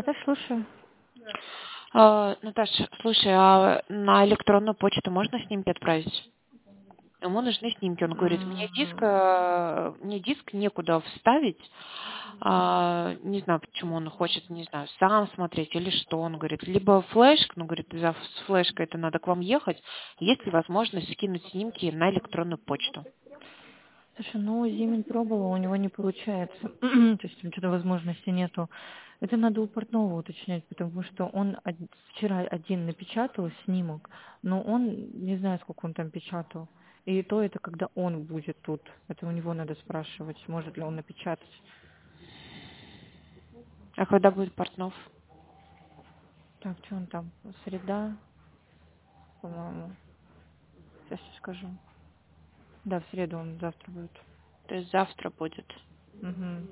Да, слушаю. Наташа, слушай, а на электронную почту можно снимки отправить? Ему нужны снимки. Он говорит, мне диск некуда вставить. Не знаю, почему он хочет, не знаю, сам смотреть или что. Он говорит, либо флешка, ну, говорит, с флешкой это надо к вам ехать. Есть ли возможность скинуть снимки на электронную почту? Слушай, ну Зимин пробовал, у него не получается. То есть там что-то возможности нету. Это надо у портного уточнять, потому что он вчера один напечатал снимок, но он, не знаю, сколько он там печатал. И то это когда он будет тут. Это у него надо спрашивать, может ли он напечатать. А когда будет Портнов? Так, что он там? Среда, по-моему. Сейчас я скажу. Да, в среду он завтра будет. То есть завтра будет. Угу.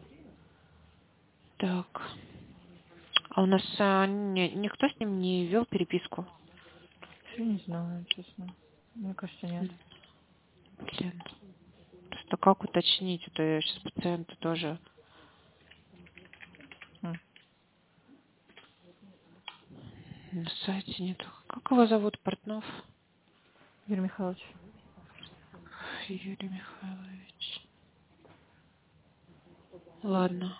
Так. А у нас никто с ним не вел переписку? Я не знаю, честно. Мне кажется, нет. Блин. Просто как уточнить? Это я сейчас пациента тоже М. на сайте нет. Как его зовут? Портнов? Юрий Михайлович. Юрий Михайлович. Ладно.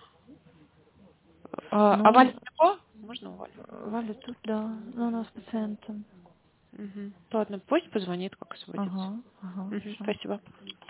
А Валя Ну, далеко? Можно у Вали? Валя тут, да. Но она с пациентом. Угу. Ладно, пусть позвонит, как освободится. Ага, Угу, хорошо. спасибо.